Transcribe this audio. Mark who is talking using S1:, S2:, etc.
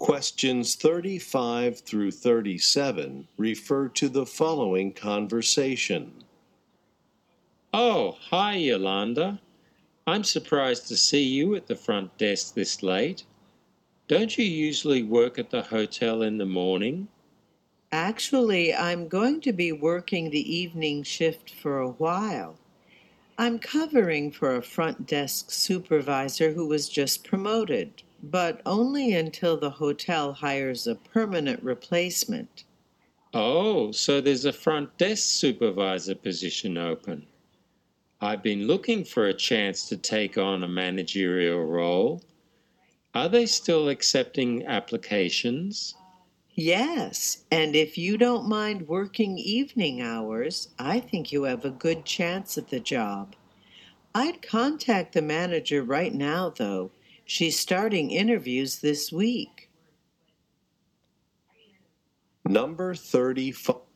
S1: Questions 35 through 37 refer to the following conversation.
S2: Oh, hi, Yolanda. I'm surprised to see you at the front desk this late. Don't you usually work at the hotel in the morning?
S3: Actually, I'm going to be working the evening shift for a while. I'm covering for a front desk supervisor who was just promoted, but only until the hotel hires a permanent replacement.
S2: Oh, so there's a front desk supervisor position open. I've been looking for a chance to take on a managerial role. Are they still accepting applications?
S3: Yes, and if you don't mind working evening hours, I think you have a good chance at the job. I'd contact the manager right now, though. She's starting interviews this week.
S1: Number 35.